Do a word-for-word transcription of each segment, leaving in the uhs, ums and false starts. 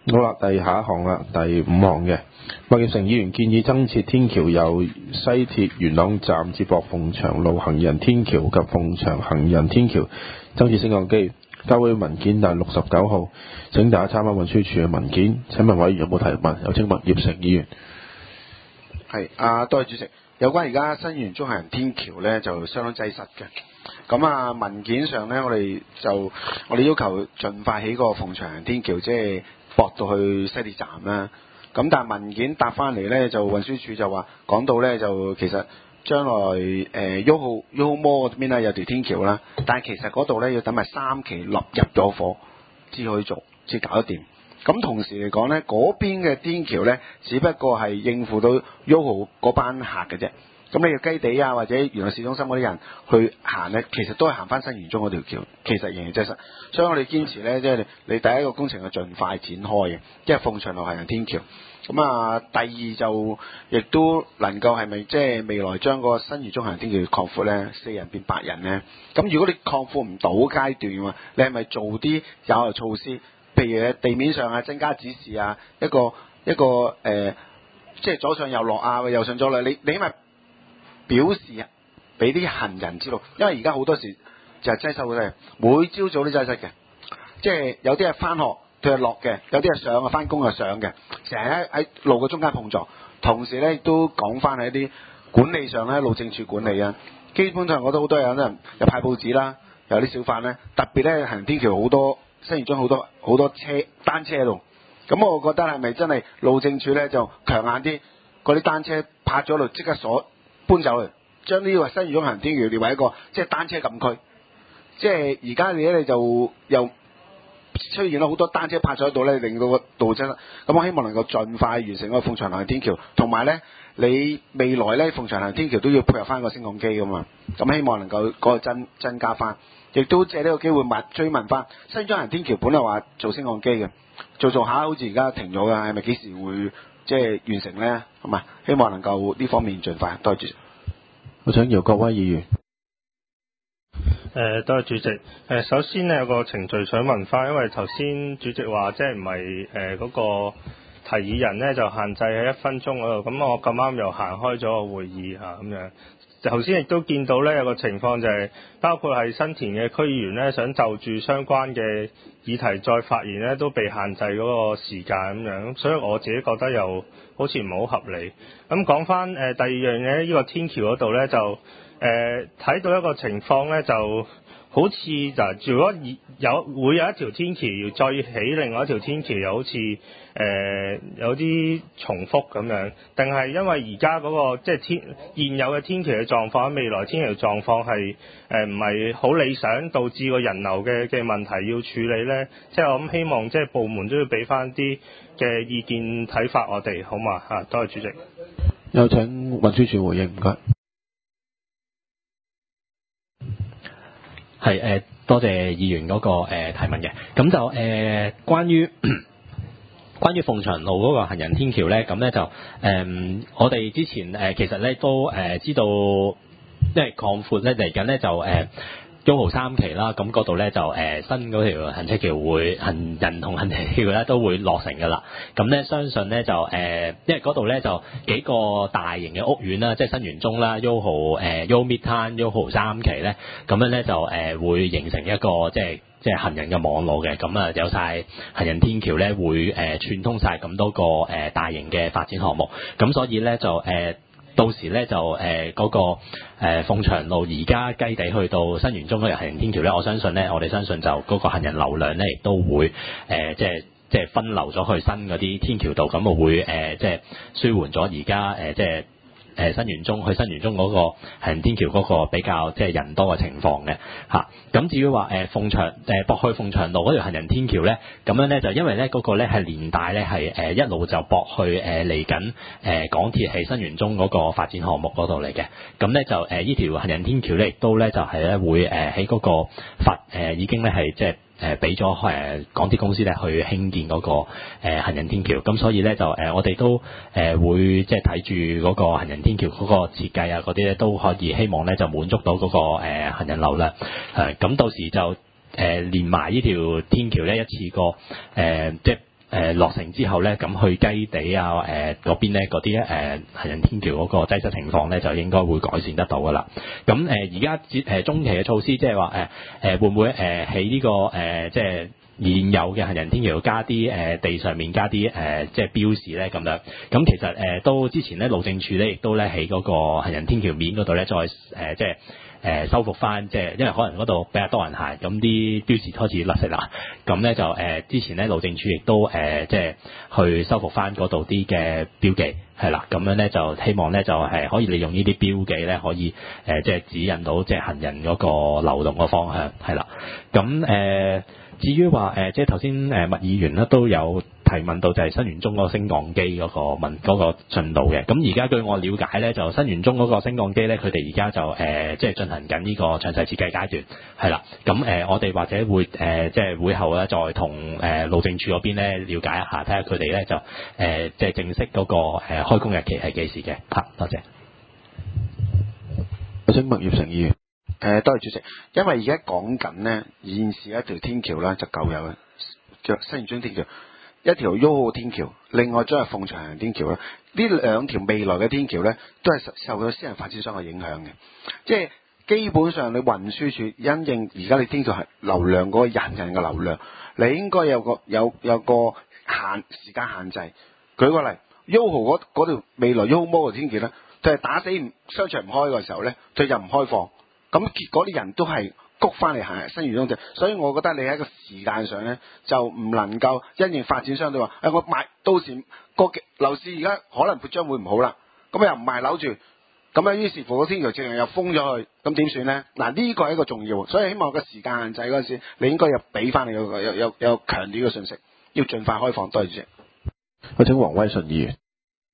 好啦，第下一項啦，第五項嘅麥業成議員建議增設天橋，由西鐵元朗站接駁鳳翔路行人天橋及鳳翔行人天橋，增設升降機。交會文件第六十九號，請大家參考運輸署嘅文件。請問委員有冇提問？有請麥業成議員。 係啊，多謝主席。有關而家新元中行人天橋咧，就相當擠塞嘅。咁啊，文件上咧，我哋就我哋要求盡快起個鳳翔行人天橋，即係駁到去西鐵站啦。咁但係文件答翻嚟咧，就運輸署就話講到咧，就其實將來誒 Yoho Yoho Mall 嗰邊咧有條天橋啦，但係其實嗰度咧要等埋三期落入咗伙先可以做，先搞得掂。咁同時嚟講咧，嗰邊嘅天橋咧，只不過係應付到 Yoho 嗰班客嘅啫。咁你要雞地啊，或者元朗市中心嗰啲人去行咧，其實都係行翻新元中嗰條橋，其實仍然擠塞。所以我哋堅持咧，即係你第一個工程係盡快展開嘅，即係鳳翔路行人天橋。咁啊，第二就亦都能夠係咪即係未來將個新元中行人天橋擴闊咧，四人變八人咧？咁如果你擴闊唔到階段嘅話，你係咪做啲有效措施？譬如地面上啊，增加指示啊，一個一個誒、呃，即係左上右落啊，右上左落，你你因為表示啊，俾啲行人知道，因為而家好多時就係擠塞嘅，每朝早都擠塞嘅，即係有啲係翻學佢係落嘅，有啲係上啊翻工啊上嘅，成日喺喺路嘅中間碰撞。同時咧亦都講翻喺啲管理上咧，路政署管理啊，基本上我都好多人咧又派報紙啦，有啲小販咧，特別咧行人天橋好多新元中好多好多車單車喺度，咁我覺得係咪真係路政署咧就強硬啲，嗰啲單車泊咗度即刻鎖搬走去，將呢個新元中行人天橋列為一個即係單車禁區，即係而家你咧就又出現咗好多單車泊咗喺度咧，令到個道擠塞。咁我希望能夠盡快完成個鳳翔行人天橋，同埋咧你未來咧鳳翔行人天橋都要配合翻個升降機噶嘛，咁希望能夠嗰個增增加翻。亦都借呢個機會問追問翻，新元中行人天橋本來話做升降機嘅，做做下好似而家停咗嘅，係咪幾時會即係完成咧？係嘛？希望能夠呢方面盡快。多謝主席。 我請姚國威議員。 誒，多謝主席。誒、呃，首先呢有個程序想問翻，因為頭先主席話即係唔係誒嗰個提議人呢就限制喺一分鐘嗰度，咁我咁啱又行開咗個會議嚇咁樣。頭先亦都見到咧有個情況就係、是，包括係新田嘅區議員咧想就住相關嘅議題再發言咧，都被限制嗰個時間咁樣，所以我自己覺得又好似唔係好合理。咁講翻誒第二樣嘢，呢、這個天橋嗰度咧就誒睇、呃、到一個情況咧就。好似就如果有會有一條天橋要再起另外一條天橋，又好似誒、呃、有啲重複咁樣，定係因為而家嗰個即係天現有嘅天橋嘅狀況，未來天橋狀況係誒唔係好理想，導致個人流嘅嘅問題要處理咧？即係我諗希望即係部門都要俾翻啲嘅意見睇法我哋，好嘛嚇？多謝主席。 有請運輸署回應，唔該。 係誒、呃，多謝議員嗰、那個誒、呃、提問嘅。咁就誒、呃、關於關於鳳翔路嗰個行人天橋咧，咁咧就誒、呃、我哋之前誒、呃、其實咧都誒、呃、知道，因為擴闊咧嚟緊咧就誒。呃Yoho三期啦，咁嗰度咧就誒、呃、新嗰條行車橋會行人同行車橋咧都會落成㗎啦。咁咧相信咧就誒、呃，因為嗰度咧就幾個大型嘅屋苑啦，即係新元中啦、Yoho 誒 Yoho Midtown、Yoho 三期咧，咁樣咧就誒、呃、會形成一個即係即係行人嘅網絡嘅。咁啊有晒行人天橋咧會誒、呃、串通晒咁多個誒、呃、大型嘅發展項目。咁所以咧就誒。呃到時咧就誒嗰、呃那個誒、呃、鳳翔路而家雞地去到新元中嗰條行人天橋咧，我相信咧，我哋相信就嗰個行人流量咧，亦都會誒、呃、即係即係分流咗去新嗰啲天橋度，咁啊會誒、呃、即係舒緩咗而家誒即係。誒新元中去新元中嗰個行人天橋嗰個比較即係人多嘅情況嘅嚇，咁至於話誒鳳翔誒駁去鳳翔路嗰條行人天橋咧，咁樣咧就因為咧嗰個咧係連帶咧係誒一路就駁去誒嚟緊誒港鐵喺新元中嗰個發展項目嗰度嚟嘅，咁咧就誒呢條行人天橋咧亦都咧就係咧會誒喺嗰個發誒已經咧係即係。誒俾咗誒港鐵公司咧去興建嗰、那個、呃、行人天橋，咁所以咧就誒、呃、我哋都誒、呃、會即係睇住嗰個行人天橋嗰個設計啊嗰啲咧都可以希望咧就滿足到嗰、那個、呃、行人流量，誒咁到時就誒、呃、連埋呢條天橋咧一次過誒、呃、即係誒落成之後咧，咁去雞地啊誒嗰邊咧嗰啲誒行人天橋嗰個擠塞情況咧，就應該會改善得到噶啦。咁誒而家誒中期嘅措施，即係話誒誒會唔會誒喺呢個誒、呃、即係現有嘅行人天橋加啲誒、呃、地上面加啲誒、呃、即係標示咧咁樣？咁其實誒、呃、都之前咧路政署咧亦都咧喺嗰個行人天橋面嗰度咧再誒、呃、即係。誒、呃、修復翻，即係因為可能嗰度比較多人行，咁啲標示開始甩色啦。咁咧就誒、呃、之前咧路政署亦都誒、呃、即係去修復翻嗰度啲嘅標記，係啦。咁樣咧就希望咧就係可以利用呢啲標記咧，可以誒、呃、即係指引到即係行人嗰個流動嘅方向，係啦。咁誒、呃、至於話誒即係頭先誒麥議員咧都有提問到就係新園中嗰個升降機嗰個問嗰、嗰個進度嘅。咁而家據我了解咧，就新園中嗰個升降機咧，佢哋而家就誒、呃、即係進行緊呢個詳細設計階段，係啦。咁誒、呃、我哋或者會誒、呃、即係會後咧再同誒路政署嗰邊咧了解一下，睇下佢哋咧就誒、呃、即係正式嗰、嗰個誒、呃、開工日期係幾時嘅。嚇，多謝。 我請麥業成議員。 誒、呃，多謝主席。因為而家講緊呢，現時一條天橋咧就舊有嘅，叫新園中天橋，一條 U 號天橋，另外將係鳳翔行人天橋啦。呢兩條未來嘅天橋咧，都係受到私人發展商嘅影響嘅。即係基本上，你運輸署因應而家你天橋係流量嗰個人人嘅流量，你應該有個有有個限時間限制。舉個例 ，U 號嗰嗰條未來 U 號摩嘅天橋咧，就係打死唔商場唔開嘅時候咧，佢就唔開放。咁結果啲人都係谷翻嚟行新園中嘅，所以我覺得你喺個時間上咧就唔能夠因應發展商都話，誒、哎、我賣到時個樓市而家可能將會唔好啦，咁又唔賣樓住，咁啊於是乎個天橋正又封咗去，咁點算咧？嗱呢個係一個重要，所以希望個時間限制嗰陣時，你應該有俾翻你有有有有強烈嘅信息，要盡快開放。多謝主席。 我請黃威順議員。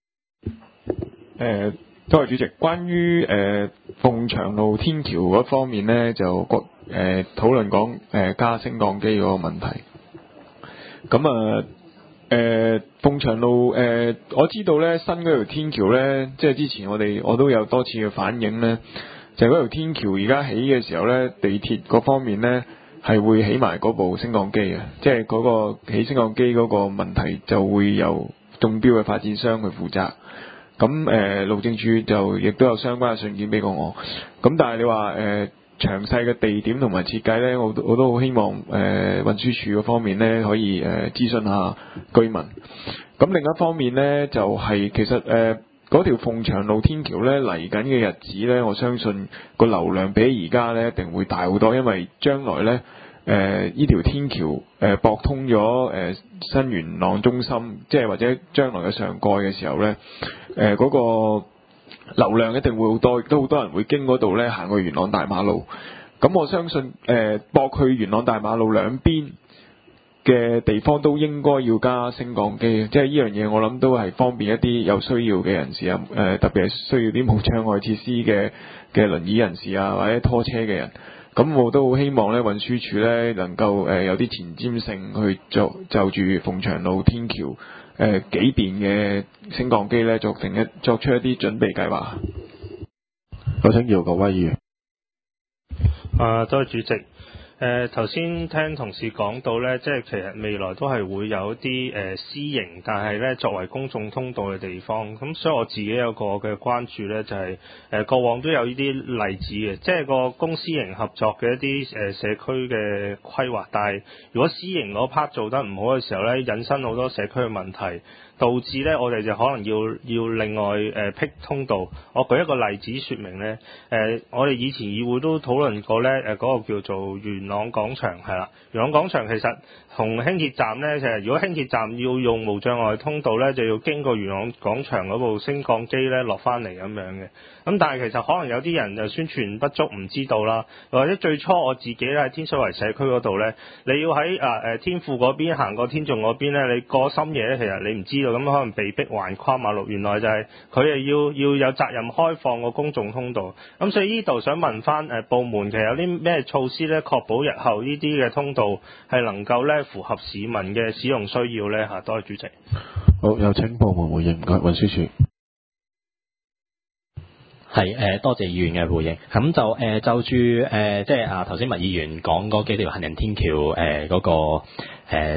誒。多謝主席。關於誒鳳翔路天橋嗰方面咧，就誒、呃、討論講誒、呃、加升降機嗰個問題。咁啊誒鳳翔路誒、呃，我知道咧新嗰條天橋咧，即係之前我哋我都有多次嘅反映咧，就係、是、嗰條天橋而家起嘅時候咧，地鐵嗰方面咧係會起埋嗰部升降機嘅，即係嗰個起升降機嗰個問題就會由中標嘅發展商去負責。咁誒、呃、路政署就亦都有相關嘅信件俾過我，咁但係你話誒、呃、詳細嘅地點同埋設計咧，我我都好希望誒、呃、運輸署嗰方面咧可以誒、呃、諮詢下居民。咁另一方面咧就係、是、其實誒嗰、呃、條鳳翔路天橋咧嚟緊嘅日子咧，我相信個流量比而家咧一定會大好多，因為將來咧。誒呢條天橋誒駁、呃、通咗誒、呃、新元朗中心，即係或者將來嘅上蓋嘅時候咧，誒、呃、嗰、那個流量一定會好多，亦都好多人會經嗰度咧行去元朗大馬路。咁我相信誒駁去元朗大馬路兩邊嘅地方都應該要加升降機，即係呢樣嘢我諗都係方便一啲有需要嘅人士啊，誒、呃、特別係需要啲冇障礙設施嘅嘅輪椅人士啊，或者拖車嘅人。咁我都好希望咧運輸署咧能夠誒、呃、有啲前瞻性去做就住鳳翔路天橋誒、呃、幾邊嘅升降機咧作定一作出一啲準備計劃。 我請姚國威議員。 啊，多謝主席。誒頭先聽同事講到呢，即係其實未來都係會有一啲誒、呃、私營，但係呢作為公眾通道嘅地方。咁所以我自己有個嘅關注呢，就係、是、誒、呃、過往都有呢啲例子嘅，即係個公私營合作嘅一啲誒、呃、社區嘅規劃。但係如果私營嗰 part 做得唔好嘅時候呢，引申好多社區嘅問題。導致咧，我哋就可能要要另外誒闢、呃、通道。我舉一個例子説明咧，誒、呃、我哋以前議會都討論過咧，誒、呃、嗰、那個叫做元朗廣場係啦，元朗廣場其實同輕鐵站咧，其實如果輕鐵站要用無障礙通道咧，就要經過元朗廣場嗰部升降機咧落翻嚟咁樣嘅。咁但係其實可能有啲人就宣傳不足，唔知道啦，或者最初我自己咧喺天水圍社區嗰度咧，你要喺啊誒天富嗰邊行過天頌嗰邊咧，你過深夜咧，其實你唔知道。咁可能被逼橫跨馬路，原來就係佢係要要有責任開放個公眾通道。咁所以呢度想問翻誒部門，其實有啲咩措施咧，確保日後呢啲嘅通道係能夠咧符合市民嘅使用需要咧嚇？多謝主席。 好，有請部門回應，唔該，運輸署。 係誒、呃，多謝議員嘅回應。咁就誒、呃、就住誒、呃、即係啊頭先麥議員講嗰幾條行人天橋誒嗰個誒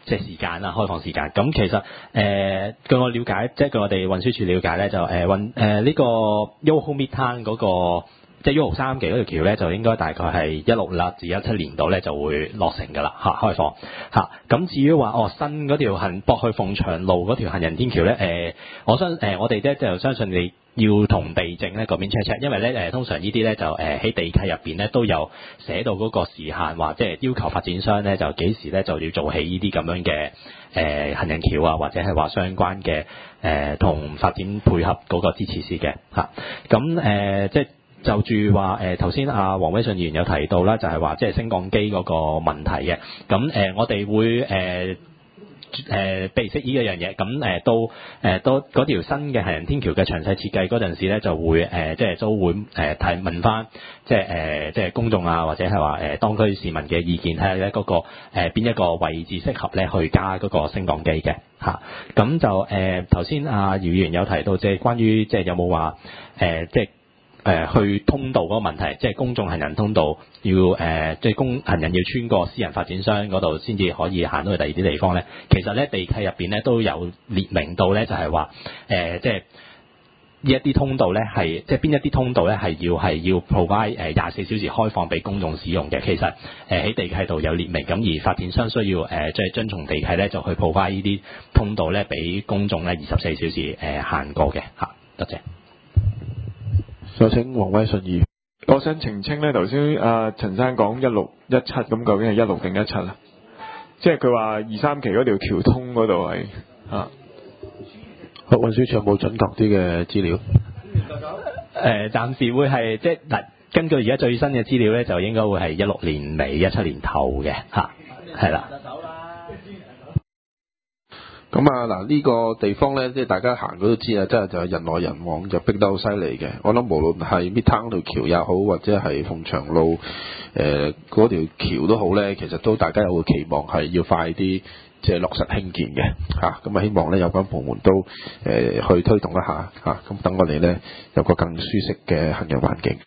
即係時間啦，開放時間。咁其實誒、呃、據我了解，即係據我哋運輸署了解咧，就誒運誒呢個 Yoho Midtown 嗰個。即係 Yoho 三期嗰條橋咧，就應該大概係一六啦至一七年度咧就會落成㗎啦嚇，開放嚇。咁至於話哦新嗰條行駁去鳳翔路嗰條行人天橋咧，誒、呃、我相誒、呃、我哋咧就相信你要同地政咧嗰邊 check check，因為咧誒、呃、通常呢啲咧就誒喺、呃、地契入邊咧都有寫到嗰個時限，話即係要求發展商咧就幾時咧就要做起呢啲咁樣嘅誒、呃、行人橋啊，或者係話相關嘅誒同發展配合嗰個支持施嘅嚇。咁、啊、誒、呃、即係。就住話誒頭先阿黃偉信議員有提到啦，就係話即係升降機嗰個問題嘅。咁誒、呃、我哋會誒誒備悉呢一樣嘢。咁誒到誒到嗰條新嘅行人天橋嘅詳細設計嗰陣時咧，就會誒、呃、即係都會誒提問翻即係誒、呃、即係公眾啊，或者係話誒當區市民嘅意見，睇下咧嗰個誒邊、呃、一個位置適合咧去加嗰個升降機嘅嚇。咁就誒頭先阿姚議員有提到即係關於即係有冇話誒即係。誒、呃、去通道嗰個問題，即係公眾行人通道要誒、呃，即係公行人要穿過私人發展商嗰度先至可以行到去第二啲地方咧。其實咧地契入邊咧都有列明到咧，就係話誒，即係呢一啲通道咧係即係邊一啲通道咧係要係要 provide 誒廿四小時開放俾公眾使用嘅。其實誒喺、呃、地契度有列明，咁而發展商需要誒即係遵從地契咧，就去 provide 呢啲通道咧俾公眾咧二十四小時誒、呃、行過嘅嚇。多謝。 有請黃偉信議員。 我想澄清咧，頭先阿陳生講一六一七，咁究竟係一六定一七啊？即係佢話二三期嗰條橋通嗰度係啊。 運輸署有冇準確啲嘅資料？誒、 呃，暫時會係即係嗱，根據而家最新嘅資料咧，就應該會係一六年尾、一七年頭嘅嚇，係啦。 咁啊嗱，呢個地方咧，即係大家行嗰都知啊，真係就係人來人往，就逼得好犀利嘅。我諗無論係 Midtown 條橋也好，或者係鳳翔路誒嗰條橋都好咧，其實都大家有個期望係要快啲即係落實興建嘅嚇。咁啊，希望咧有關部門都誒、呃、去推動一下嚇，咁、啊、等我哋咧有個更舒適嘅行人環境。